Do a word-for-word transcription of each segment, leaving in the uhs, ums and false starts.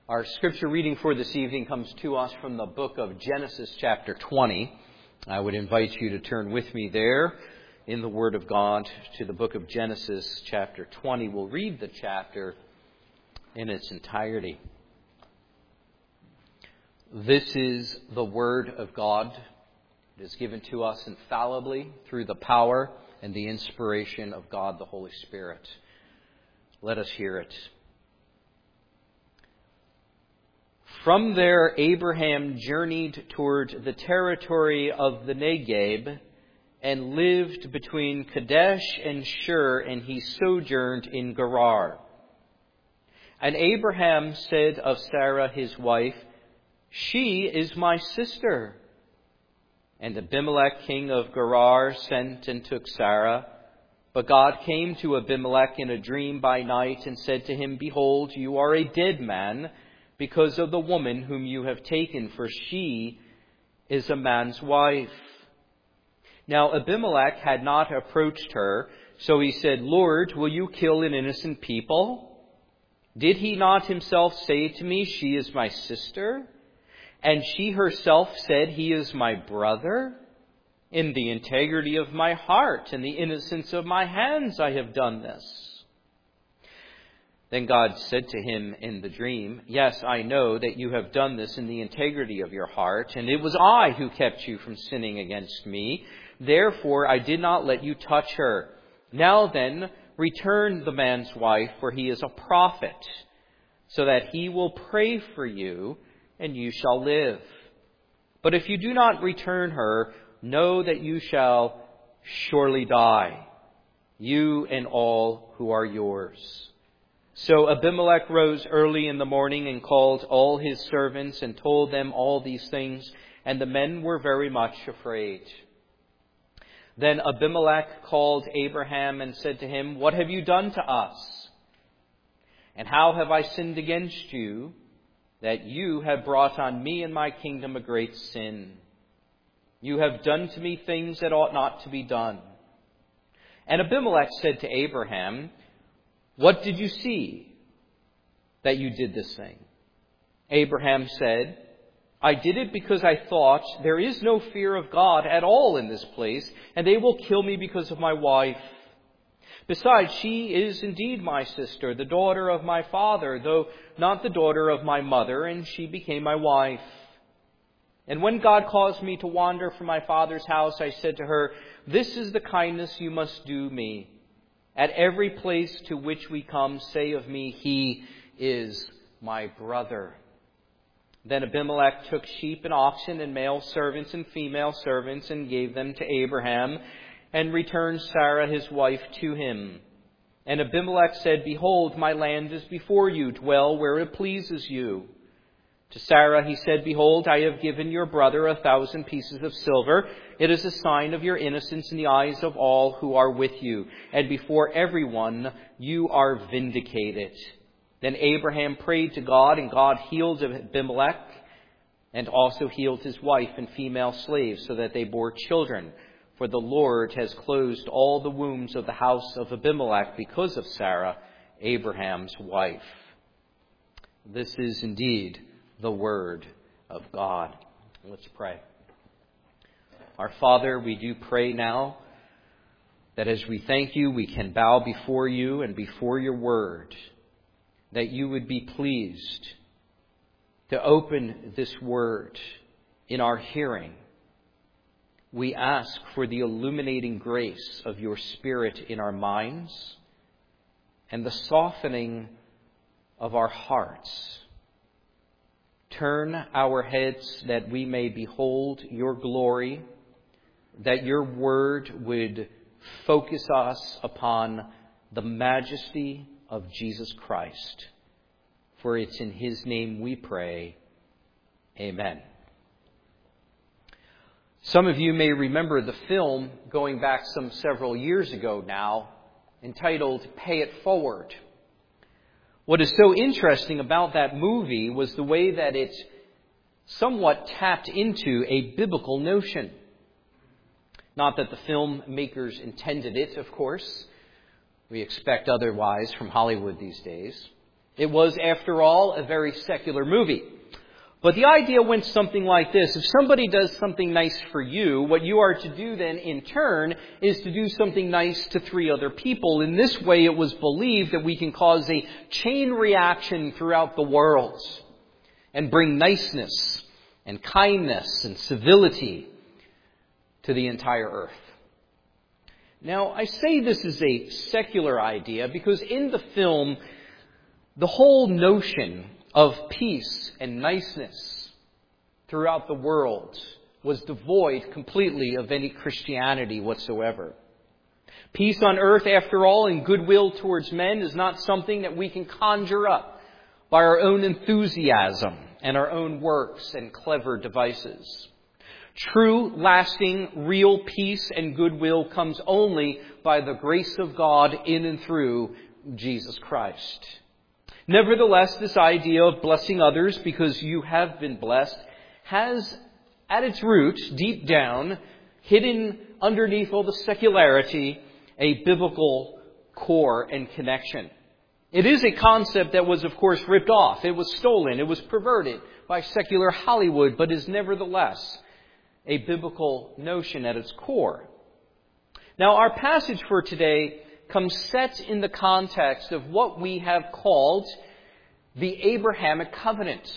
Our scripture reading for this evening comes to us from the book of Genesis chapter twenty. I would invite you to turn with me there in the Word of God to the book of Genesis chapter twenty. We'll read the chapter in its entirety. This is the Word of God. It is given to us infallibly through the power and the inspiration of God the Holy Spirit. Let us hear it. From there, Abraham journeyed toward the territory of the Negeb and lived between Kadesh and Shur, and he sojourned in Gerar. And Abraham said of Sarah his wife, "She is my sister." And Abimelech, king of Gerar, sent and took Sarah. But God came to Abimelech in a dream by night and said to him, "Behold, you are a dead man, because of the woman whom you have taken, for she is a man's wife." Now Abimelech had not approached her, so he said, "Lord, will you kill an innocent people? Did he not himself say to me, 'She is my sister'? And she herself said, 'He is my brother'? In the integrity of my heart and the innocence of my hands I have done this." Then God said to him in the dream, "Yes, I know that you have done this in the integrity of your heart, and it was I who kept you from sinning against me. Therefore I did not let you touch her. Now then, return the man's wife, for he is a prophet, so that he will pray for you, and you shall live. But if you do not return her, know that you shall surely die, you and all who are yours." So Abimelech rose early in the morning and called all his servants and told them all these things, and the men were very much afraid. Then Abimelech called Abraham and said to him, "What have you done to us? And how have I sinned against you, that you have brought on me and my kingdom a great sin? You have done to me things that ought not to be done." And Abimelech said to Abraham, "What did you see that you did this thing?" Abraham said, "I did it because I thought, there is no fear of God at all in this place, and they will kill me because of my wife. Besides, she is indeed my sister, the daughter of my father, though not the daughter of my mother, and she became my wife. And when God caused me to wander from my father's house, I said to her, 'This is the kindness you must do me. At every place to which we come, say of me, he is my brother.' Then Abimelech took sheep and oxen and male servants and female servants and gave them to Abraham and returned Sarah his wife to him. And Abimelech said, 'Behold, my land is before you. Dwell where it pleases you.' To Sarah he said, 'Behold, I have given your brother a thousand pieces of silver. It is a sign of your innocence in the eyes of all who are with you. And before everyone you are vindicated.' Then Abraham prayed to God, and God healed Abimelech and also healed his wife and female slaves, so that they bore children. For the Lord has closed all the wombs of the house of Abimelech because of Sarah, Abraham's wife." This is indeed the Word of God. Let's pray. Our Father, we do pray now that as we thank you, we can bow before you and before your Word, that you would be pleased to open this Word in our hearing. We ask for the illuminating grace of your Spirit in our minds and the softening of our hearts. Turn our heads that we may behold your glory, that your word would focus us upon the majesty of Jesus Christ. For it's in his name we pray. Amen. Some of you may remember the film going back some several years ago now, entitled Pay It Forward. What is so interesting about that movie was the way that it somewhat tapped into a biblical notion. Not that the filmmakers intended it, of course. We expect otherwise from Hollywood these days. It was, after all, a very secular movie. But the idea went something like this. If somebody does something nice for you, what you are to do then in turn is to do something nice to three other people. In this way, it was believed that we can cause a chain reaction throughout the world and bring niceness and kindness and civility to the entire earth. Now, I say this is a secular idea because in the film, the whole notion of peace and niceness throughout the world was devoid completely of any Christianity whatsoever. Peace on earth, after all, and goodwill towards men is not something that we can conjure up by our own enthusiasm and our own works and clever devices. True, lasting, real peace and goodwill comes only by the grace of God in and through Jesus Christ. Nevertheless, this idea of blessing others because you have been blessed has at its roots, deep down, hidden underneath all the secularity, a biblical core and connection. It is a concept that was, of course, ripped off. It was stolen. It was perverted by secular Hollywood, but is nevertheless a biblical notion at its core. Now, our passage for today comes set in the context of what we have called the Abrahamic covenant.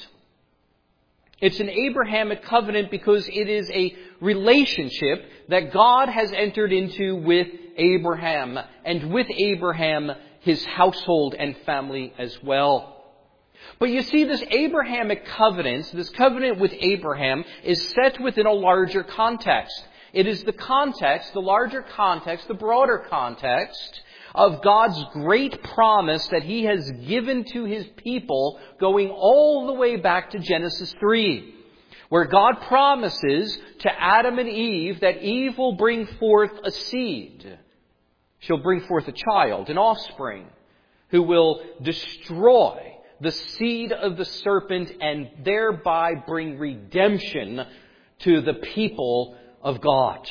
It's an Abrahamic covenant because it is a relationship that God has entered into with Abraham, and with Abraham, his household and family as well. But you see, this Abrahamic covenant, this covenant with Abraham, is set within a larger context. It is the context, the larger context, the broader context of God's great promise that He has given to His people going all the way back to Genesis three, where God promises to Adam and Eve that Eve will bring forth a seed. She'll bring forth a child, an offspring, who will destroy the seed of the serpent and thereby bring redemption to the people of God.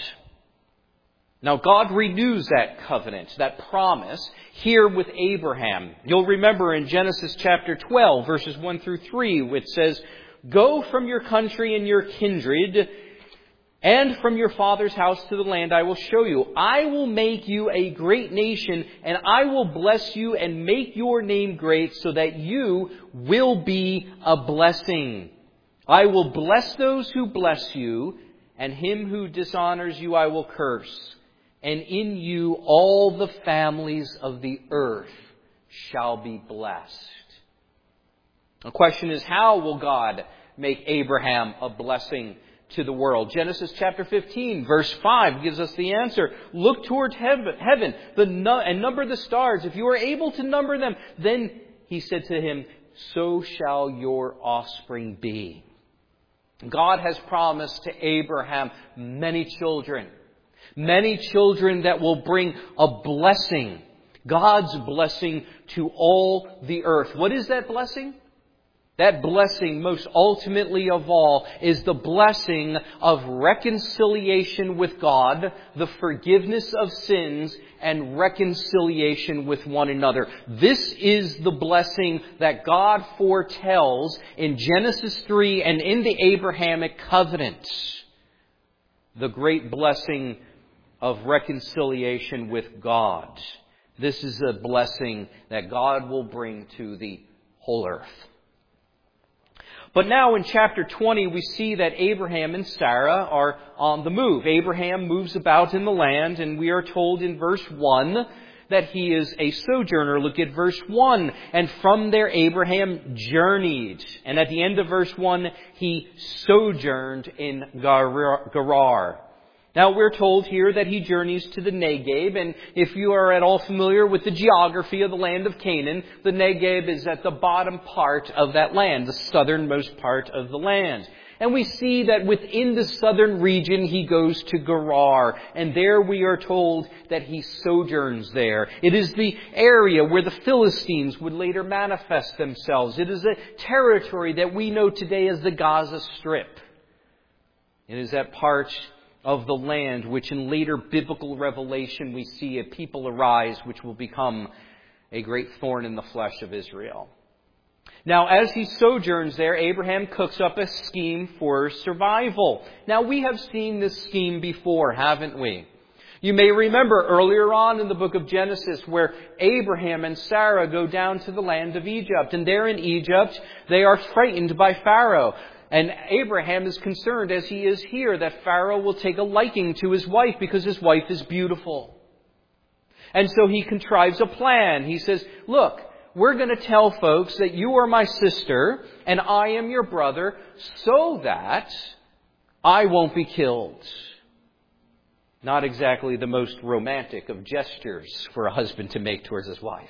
Now, God renews that covenant, that promise, here with Abraham. You'll remember in Genesis chapter twelve, verses one through three, which says, "Go from your country and your kindred, and from your father's house to the land I will show you. I will make you a great nation, and I will bless you and make your name great so that you will be a blessing. I will bless those who bless you, and him who dishonors you I will curse. And in you all the families of the earth shall be blessed." The question is, how will God make Abraham a blessing to the world? Genesis chapter fifteen, verse five gives us the answer. "Look toward heaven, heaven the nu- and number the stars. If you are able to number them, then," he said to him, "so shall your offspring be." God has promised to Abraham many children. Many children that will bring a blessing. God's blessing to all the earth. What is that blessing? That blessing, most ultimately of all, is the blessing of reconciliation with God, the forgiveness of sins, and reconciliation with one another. This is the blessing that God foretells in Genesis three and in the Abrahamic covenant. The great blessing of reconciliation with God. This is a blessing that God will bring to the whole earth. But now in chapter twenty, we see that Abraham and Sarah are on the move. Abraham moves about in the land, and we are told in verse one that he is a sojourner. Look at verse one. "And from there Abraham journeyed." And at the end of verse one, he sojourned in Gerar. Now, we're told here that he journeys to the Negev, and if you are at all familiar with the geography of the land of Canaan, the Negev is at the bottom part of that land, the southernmost part of the land. And we see that within the southern region, he goes to Gerar, and there we are told that he sojourns there. It is the area where the Philistines would later manifest themselves. It is a territory that we know today as the Gaza Strip. It is that part of the land which in later biblical revelation we see a people arise which will become a great thorn in the flesh of Israel. Now, as he sojourns there, Abraham cooks up a scheme for survival. Now, we have seen this scheme before, haven't we? You may remember earlier on in the book of Genesis where Abraham and Sarah go down to the land of Egypt. And there in Egypt, they are frightened by Pharaoh. And Abraham is concerned, as he is here, that Pharaoh will take a liking to his wife because his wife is beautiful. And so he contrives a plan. He says, look, we're going to tell folks that you are my sister and I am your brother so that I won't be killed. Not exactly the most romantic of gestures for a husband to make towards his wife.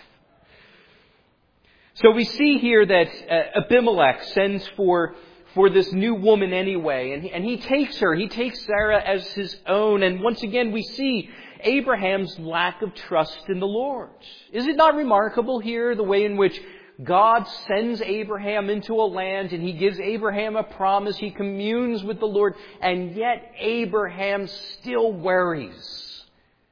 So we see here that uh, Abimelech sends for, for this new woman anyway, and he, and he takes her. He takes Sarah as his own. And once again we see Abraham's lack of trust in the Lord. Is it not remarkable here the way in which God sends Abraham into a land and he gives Abraham a promise, he communes with the Lord, and yet Abraham still worries.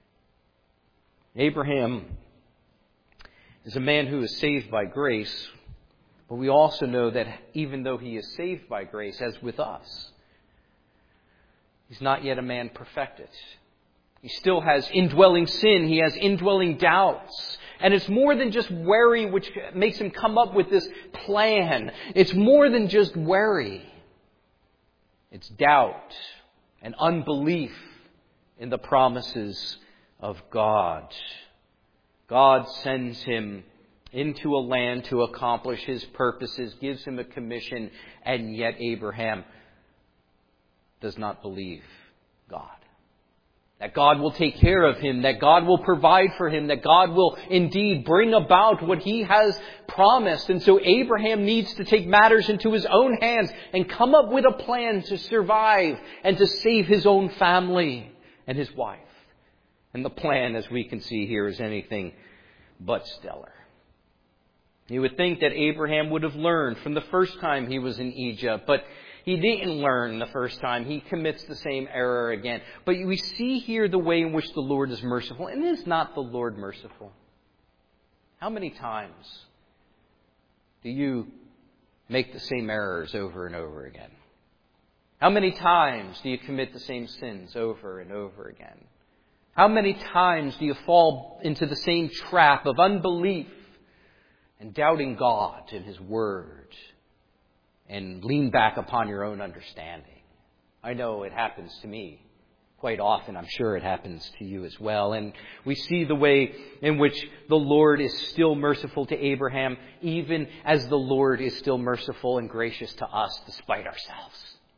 Abraham is a man who is saved by grace, but we also know that even though he is saved by grace, as with us, he's not yet a man perfected. He still has indwelling sin. He has indwelling doubts. And it's more than just worry which makes him come up with this plan. It's more than just worry. It's doubt and unbelief in the promises of God. God sends him into a land to accomplish his purposes, gives him a commission, and yet Abraham does not believe God. That God will take care of him, that God will provide for him, that God will indeed bring about what he has promised. And so Abraham needs to take matters into his own hands and come up with a plan to survive and to save his own family and his wife. And the plan, as we can see here, is anything but stellar. You would think that Abraham would have learned from the first time he was in Egypt, but he didn't learn the first time. He commits the same error again. But we see here the way in which the Lord is merciful. And is not the Lord merciful? How many times do you make the same errors over and over again? How many times do you commit the same sins over and over again? How many times do you fall into the same trap of unbelief and doubting God and His Word? And lean back upon your own understanding. I know it happens to me quite often. I'm sure it happens to you as well. And we see the way in which the Lord is still merciful to Abraham, even as the Lord is still merciful and gracious to us despite ourselves.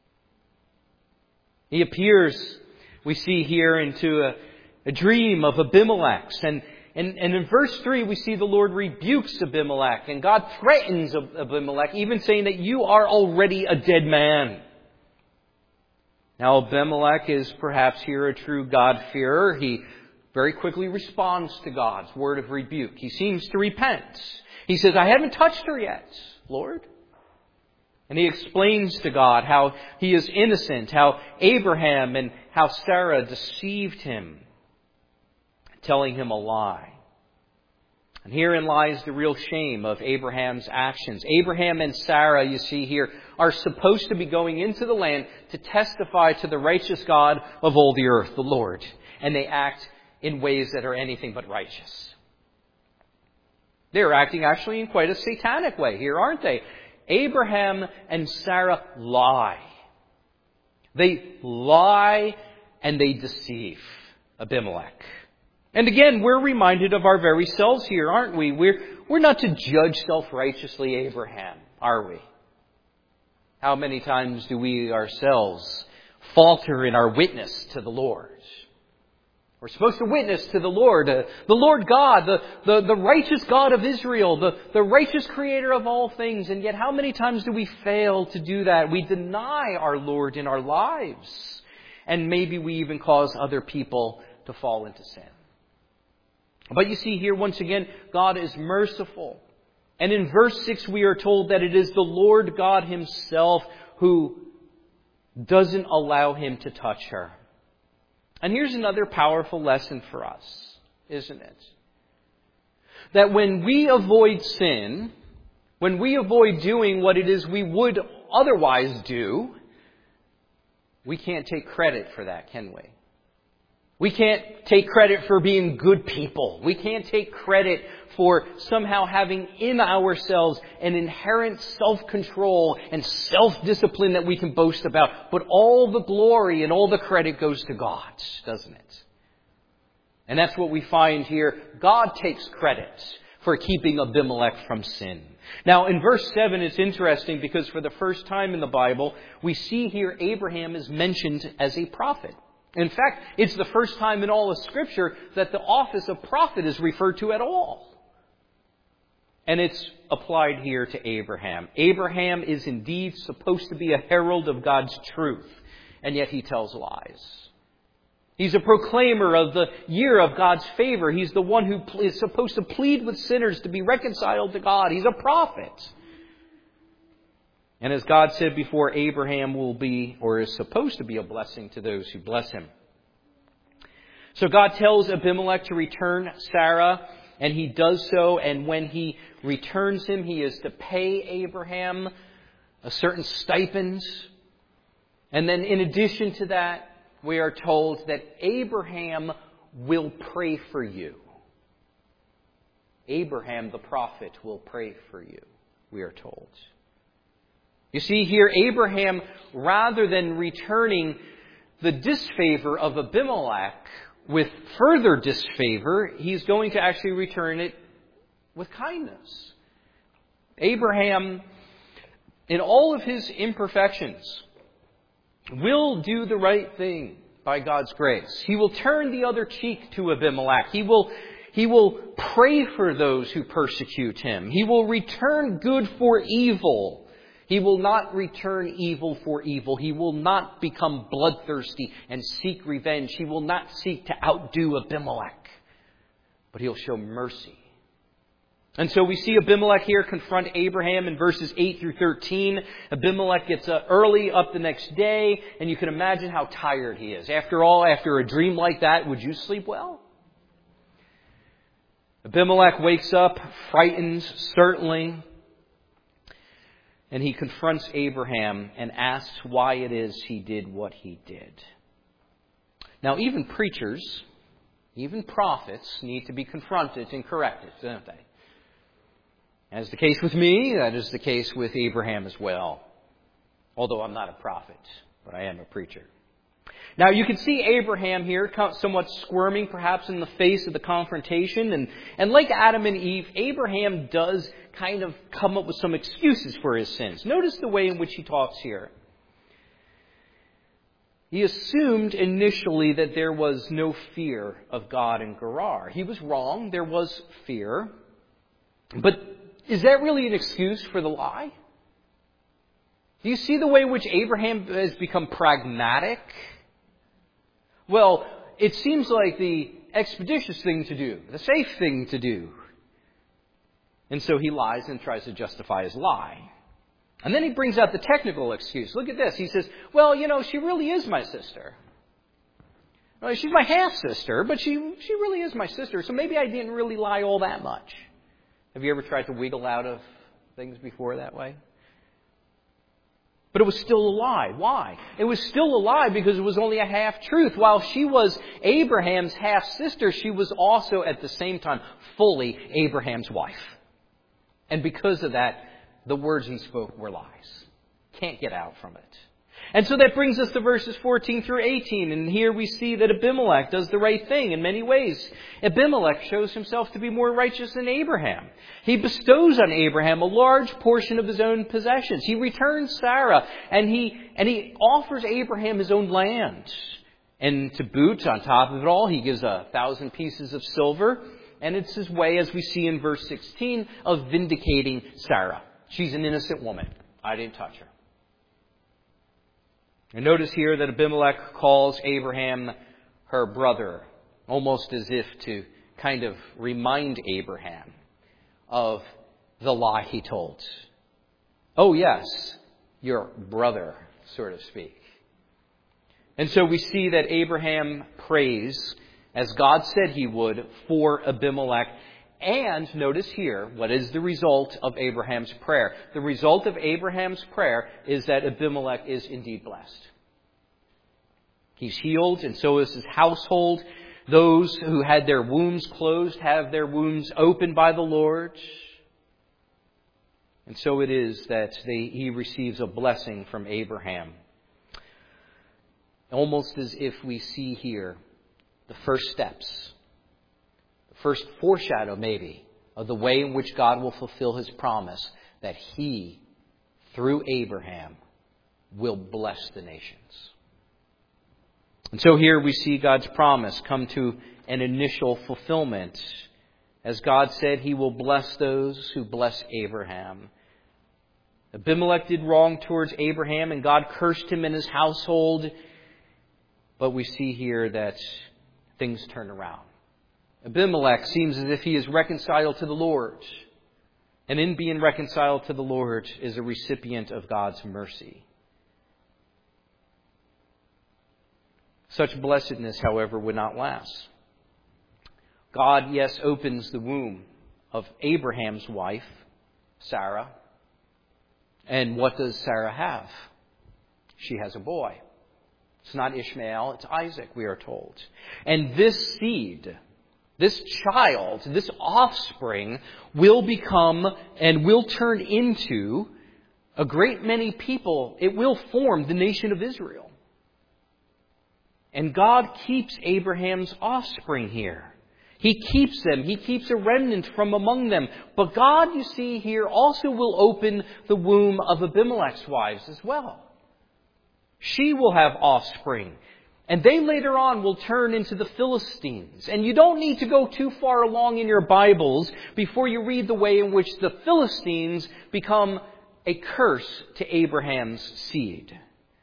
He appears, we see here, into a, a dream of Abimelech. And And, and in verse three, we see the Lord rebukes Abimelech. And God threatens Abimelech, even saying that you are already a dead man. Now, Abimelech is perhaps here a true God-fearer. He very quickly responds to God's word of rebuke. He seems to repent. He says, I haven't touched her yet, Lord. And he explains to God how he is innocent, how Abraham and how Sarah deceived him, telling him a lie. And herein lies the real shame of Abraham's actions. Abraham and Sarah, you see here, are supposed to be going into the land to testify to the righteous God of all the earth, the Lord. And they act in ways that are anything but righteous. They're acting actually in quite a satanic way here, aren't they? Abraham and Sarah lie. They lie and they deceive Abimelech. And again, we're reminded of our very selves here, aren't we? We're, we're not to judge self-righteously Abraham, are we? How many times do we ourselves falter in our witness to the Lord? We're supposed to witness to the Lord, uh, the Lord God, the, the, the righteous God of Israel, the, the righteous creator of all things. And yet how many times do we fail to do that? We deny our Lord in our lives. And maybe we even cause other people to fall into sin. But you see here, once again, God is merciful. And in verse six, we are told that it is the Lord God Himself who doesn't allow him to touch her. And here's another powerful lesson for us, isn't it? That when we avoid sin, when we avoid doing what it is we would otherwise do, we can't take credit for that, can we? We can't take credit for being good people. We can't take credit for somehow having in ourselves an inherent self-control and self-discipline that we can boast about. But all the glory and all the credit goes to God, doesn't it? And that's what we find here. God takes credit for keeping Abimelech from sin. Now, in verse seven, it's interesting because for the first time in the Bible, we see here Abraham is mentioned as a prophet. In fact, it's the first time in all of Scripture that the office of prophet is referred to at all. And it's applied here to Abraham. Abraham is indeed supposed to be a herald of God's truth, and yet he tells lies. He's a proclaimer of the year of God's favor. He's the one who is supposed to plead with sinners to be reconciled to God. He's a prophet. And as God said before, Abraham will be, or is supposed to be, a blessing to those who bless him. So God tells Abimelech to return Sarah, and he does so. And when he returns him, he is to pay Abraham a certain stipend. And then in addition to that, we are told that Abraham will pray for you. Abraham, the prophet, will pray for you, we are told. You see here, Abraham, rather than returning the disfavor of Abimelech with further disfavor, he's going to actually return it with kindness. Abraham, in all of his imperfections, will do the right thing by God's grace. He will turn the other cheek to Abimelech. He will, he will pray for those who persecute him. He will return good for evil. He will not return evil for evil. He will not become bloodthirsty and seek revenge. He will not seek to outdo Abimelech. But he'll show mercy. And so we see Abimelech here confront Abraham in verses eight through thirteen. Abimelech gets up early up the next day, and you can imagine how tired he is. After all, after a dream like that, would you sleep well? Abimelech wakes up, frightened, certainly, and he confronts Abraham and asks why it is he did what he did. Now, even preachers, even prophets need to be confronted and corrected, don't they? As the case with me, that is the case with Abraham as well. Although I'm not a prophet, but I am a preacher. Now you can see Abraham here somewhat squirming perhaps in the face of the confrontation. And, and like Adam and Eve, Abraham does kind of come up with some excuses for his sins. Notice the way in which he talks here. He assumed initially that there was no fear of God in Gerar. He was wrong. There was fear. But is that really an excuse for the lie? Do you see the way in which Abraham has become pragmatic? Well, it seems like the expeditious thing to do, the safe thing to do. And so he lies and tries to justify his lie. And then he brings out the technical excuse. Look at this. He says, well, you know, she really is my sister. Well, she's my half-sister, but she, she really is my sister. So maybe I didn't really lie all that much. Have you ever tried to wiggle out of things before that way? But it was still a lie. Why? It was still a lie because it was only a half-truth. While she was Abraham's half-sister, she was also at the same time fully Abraham's wife. And because of that, the words he spoke were lies. Can't get out from it. And so that brings us to verses fourteen through eighteen. And here we see that Abimelech does the right thing in many ways. Abimelech shows himself to be more righteous than Abraham. He bestows on Abraham a large portion of his own possessions. He returns Sarah, and he, and he offers Abraham his own land. And to boot, on top of it all, he gives a thousand pieces of silver. And it's his way, as we see in verse sixteen, of vindicating Sarah. She's an innocent woman. I didn't touch her. And notice here that Abimelech calls Abraham her brother, almost as if to kind of remind Abraham of the lie he told. Oh yes, your brother, so to speak. And so we see that Abraham prays, as God said he would, for Abimelech. And notice here, what is the result of Abraham's prayer? The result of Abraham's prayer is that Abimelech is indeed blessed. He's healed, and so is his household. Those who had their wombs closed have their wombs opened by the Lord. And so it is that they, he receives a blessing from Abraham. Almost as if we see here the first steps, the first foreshadow maybe, of the way in which God will fulfill his promise that he, through Abraham, will bless the nations. And so here we see God's promise come to an initial fulfillment. As God said, he will bless those who bless Abraham. Abimelech did wrong towards Abraham, and God cursed him and his household. But we see here that things turn around. Abimelech seems as if he is reconciled to the Lord. And in being reconciled to the Lord is a recipient of God's mercy. Such blessedness, however, would not last. God, yes, opens the womb of Abraham's wife, Sarah. And what does Sarah have? She has a boy. It's not Ishmael, it's Isaac, we are told. And this seed, this child, this offspring will become and will turn into a great many people. It will form the nation of Israel. And God keeps Abraham's offspring here. He keeps them. He keeps a remnant from among them. But God, you see here, also will open the womb of Abimelech's wives as well. She will have offspring. And they later on will turn into the Philistines. And you don't need to go too far along in your Bibles before you read the way in which the Philistines become a curse to Abraham's seed.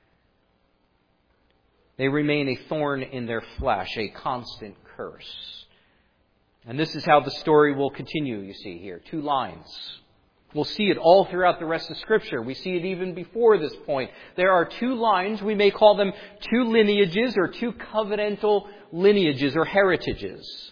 They remain a thorn in their flesh, a constant curse. And this is how the story will continue, you see here. Two lines. We'll see it all throughout the rest of Scripture. We see it even before this point. There are two lines. We may call them two lineages or two covenantal lineages or heritages.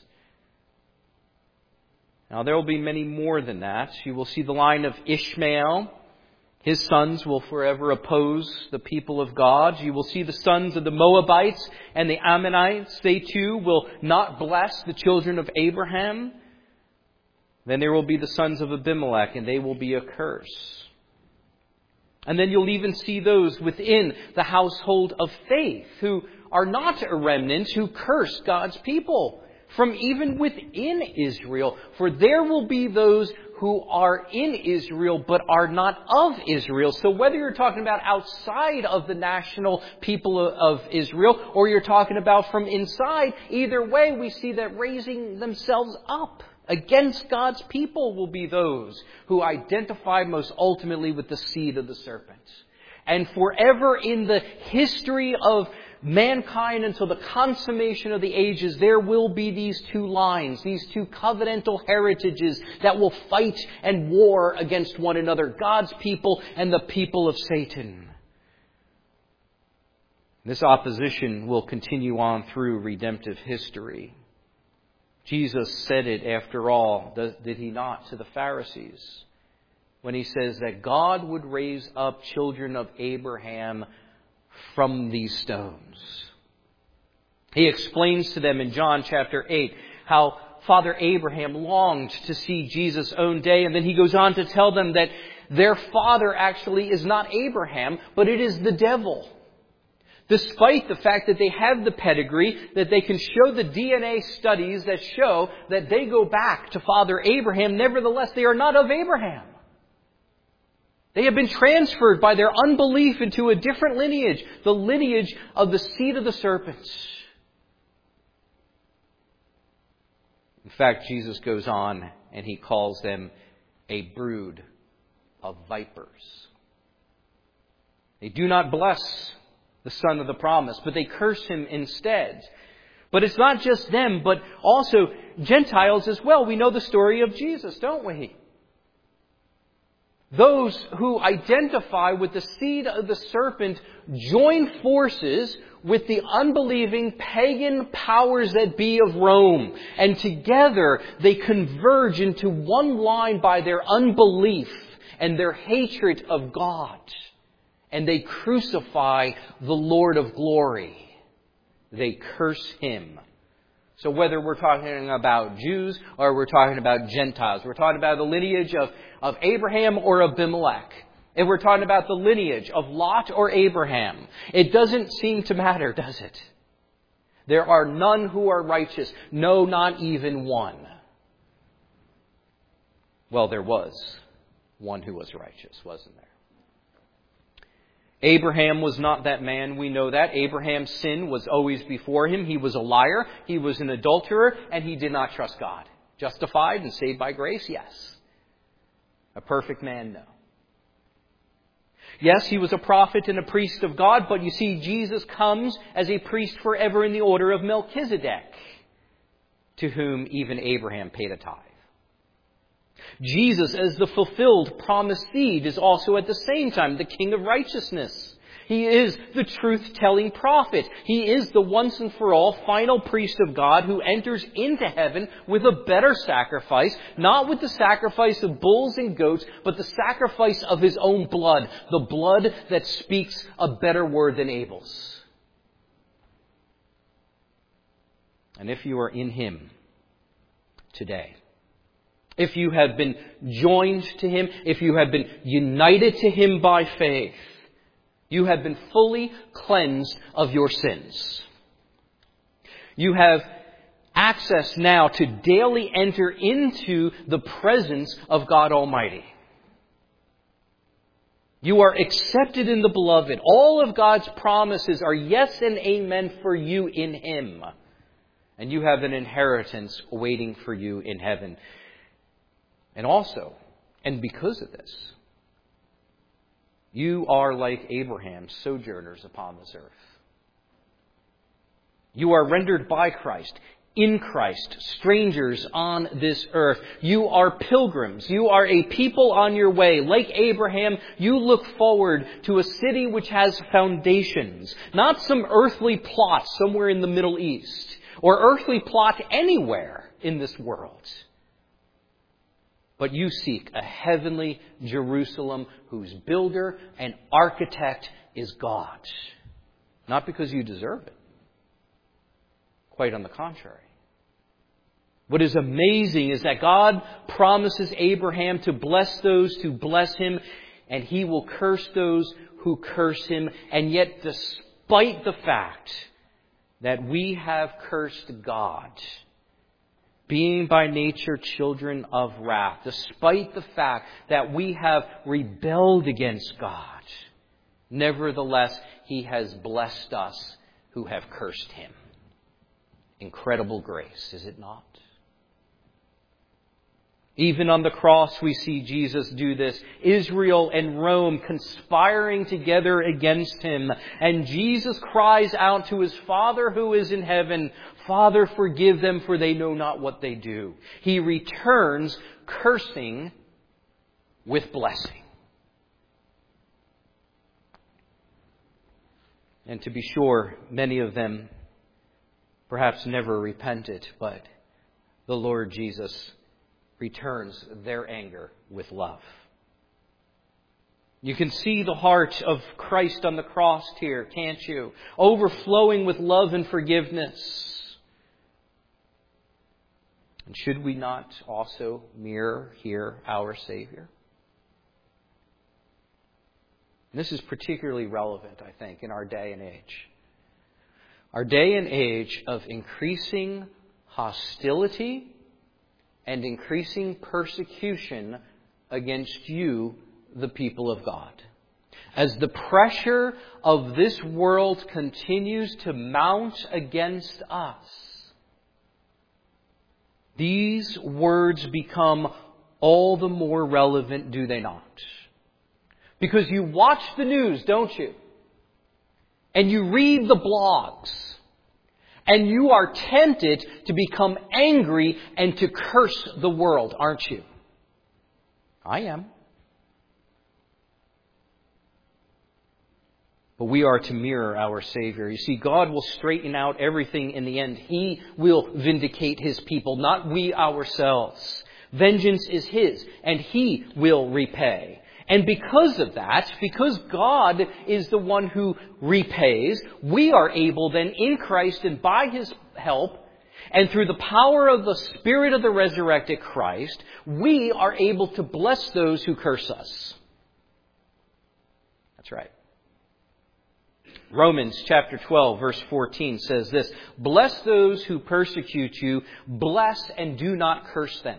Now, there will be many more than that. You will see the line of Ishmael. His sons will forever oppose the people of God. You will see the sons of the Moabites and the Ammonites. They too will not bless the children of Abraham. Then there will be the sons of Abimelech, and they will be a curse. And then you'll even see those within the household of faith who are not a remnant, who curse God's people from even within Israel. For there will be those who are in Israel but are not of Israel. So whether you're talking about outside of the national people of Israel or you're talking about from inside, either way we see that raising themselves up against God's people will be those who identify most ultimately with the seed of the serpent. And forever in the history of mankind until the consummation of the ages, there will be these two lines, these two covenantal heritages that will fight and war against one another, God's people and the people of Satan. This opposition will continue on through redemptive history. Jesus said it, after all, did he not, to the Pharisees, when he says that God would raise up children of Abraham from these stones. He explains to them in John chapter eight how Father Abraham longed to see Jesus' own day. And then he goes on to tell them that their father actually is not Abraham, but it is the devil. Despite the fact that they have the pedigree, that they can show the D N A studies that show that they go back to Father Abraham, nevertheless, they are not of Abraham. They have been transferred by their unbelief into a different lineage, the lineage of the seed of the serpent. In fact, Jesus goes on and he calls them a brood of vipers. They do not bless the son of the promise, but they curse him instead. But it's not just them, but also Gentiles as well. We know the story of Jesus, don't we? Those who identify with the seed of the serpent join forces with the unbelieving pagan powers that be of Rome. And together they converge into one line by their unbelief and their hatred of God. And they crucify the Lord of glory. They curse Him. So whether we're talking about Jews or we're talking about Gentiles, we're talking about the lineage of, of Abraham or Abimelech, and we're talking about the lineage of Lot or Abraham, it doesn't seem to matter, does it? There are none who are righteous. No, not even one. Well, there was one who was righteous, wasn't there? Abraham was not that man. We know that. Abraham's sin was always before him. He was a liar. He was an adulterer. And he did not trust God. Justified and saved by grace? Yes. A perfect man? No. Yes, he was a prophet and a priest of God. But you see, Jesus comes as a priest forever in the order of Melchizedek, to whom even Abraham paid a tithe. Jesus, as the fulfilled promised seed, is also at the same time the King of righteousness. He is the truth-telling prophet. He is the once and for all final priest of God who enters into heaven with a better sacrifice, not with the sacrifice of bulls and goats, but the sacrifice of His own blood, the blood that speaks a better word than Abel's. And if you are in Him today, if you have been joined to Him, if you have been united to Him by faith, you have been fully cleansed of your sins. You have access now to daily enter into the presence of God Almighty. You are accepted in the Beloved. All of God's promises are yes and amen for you in Him. And you have an inheritance waiting for you in heaven. And also, and because of this, you are like Abraham, sojourners upon this earth. You are rendered by Christ, in Christ, strangers on this earth. You are pilgrims. You are a people on your way. Like Abraham, you look forward to a city which has foundations, not some earthly plot somewhere in the Middle East, or earthly plot anywhere in this world. But you seek a heavenly Jerusalem whose builder and architect is God. Not because you deserve it. Quite on the contrary. What is amazing is that God promises Abraham to bless those who bless him, and He will curse those who curse him. And yet, despite the fact that we have cursed God, being by nature children of wrath, despite the fact that we have rebelled against God, nevertheless, He has blessed us who have cursed Him. Incredible grace, is it not? Even on the cross we see Jesus do this. Israel and Rome conspiring together against Him. And Jesus cries out to His Father who is in heaven, "Father, forgive them, for they know not what they do." He returns cursing with blessing. And to be sure, many of them perhaps never repented, but the Lord Jesus returns their anger with love. You can see the heart of Christ on the cross here, can't you? Overflowing with love and forgiveness. And should we not also mirror here our Savior? And this is particularly relevant, I think, in our day and age. Our day and age of increasing hostility and increasing persecution against you, the people of God. As the pressure of this world continues to mount against us, these words become all the more relevant, do they not? Because you watch the news, don't you? And you read the blogs. And you are tempted to become angry and to curse the world, aren't you? I am. But we are to mirror our Savior. You see, God will straighten out everything in the end. He will vindicate His people, not we ourselves. Vengeance is His, and He will repay. And because of that, because God is the one who repays, we are able then in Christ and by His help, and through the power of the Spirit of the resurrected Christ, we are able to bless those who curse us. That's right. Romans chapter twelve, verse fourteen says this, "Bless those who persecute you, bless and do not curse them."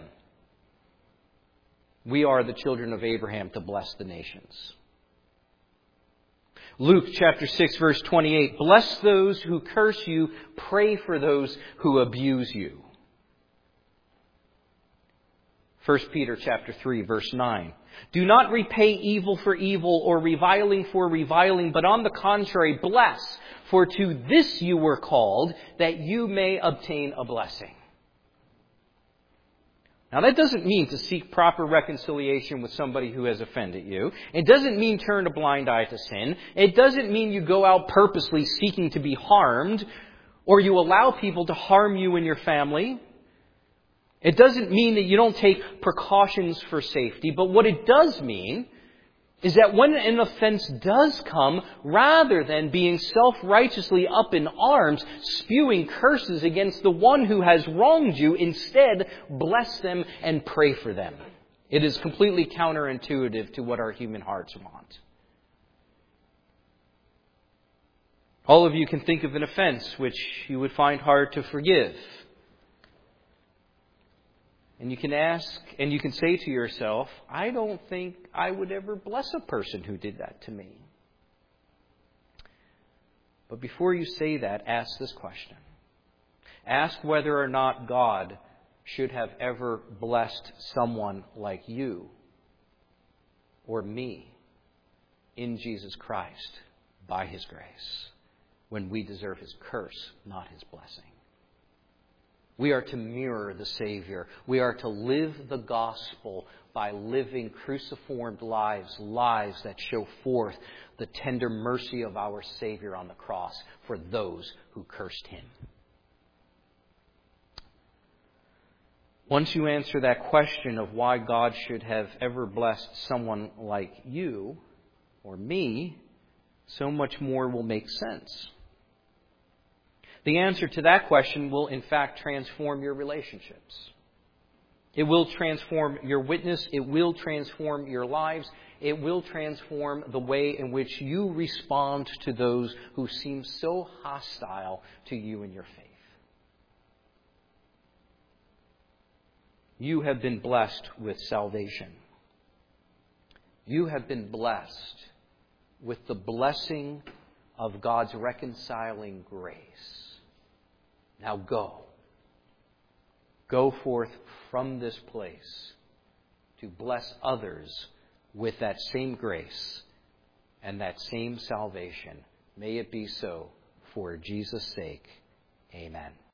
We are the children of Abraham to bless the nations. Luke chapter six, verse twenty-eight, "Bless those who curse you, pray for those who abuse you." First Peter chapter three, verse nine, "Do not repay evil for evil or reviling for reviling, but on the contrary, bless, for to this you were called, that you may obtain a blessing." Now that doesn't mean to seek proper reconciliation with somebody who has offended you. It doesn't mean turn a blind eye to sin. It doesn't mean you go out purposely seeking to be harmed, or you allow people to harm you and your family. It doesn't mean that you don't take precautions for safety. But what it does mean is that when an offense does come, rather than being self-righteously up in arms, spewing curses against the one who has wronged you, instead bless them and pray for them. It is completely counterintuitive to what our human hearts want. All of you can think of an offense which you would find hard to forgive. And you can ask, and you can say to yourself, I don't think I would ever bless a person who did that to me. But before you say that, ask this question. Ask whether or not God should have ever blessed someone like you or me in Jesus Christ by His grace, when we deserve His curse, not His blessing. We are to mirror the Savior. We are to live the gospel by living cruciformed lives, lives that show forth the tender mercy of our Savior on the cross for those who cursed Him. Once you answer that question of why God should have ever blessed someone like you or me, so much more will make sense. The answer to that question will, in fact, transform your relationships. It will transform your witness. It will transform your lives. It will transform the way in which you respond to those who seem so hostile to you and your faith. You have been blessed with salvation. You have been blessed with the blessing of God's reconciling grace. Now go. Go forth from this place to bless others with that same grace and that same salvation. May it be so for Jesus' sake. Amen.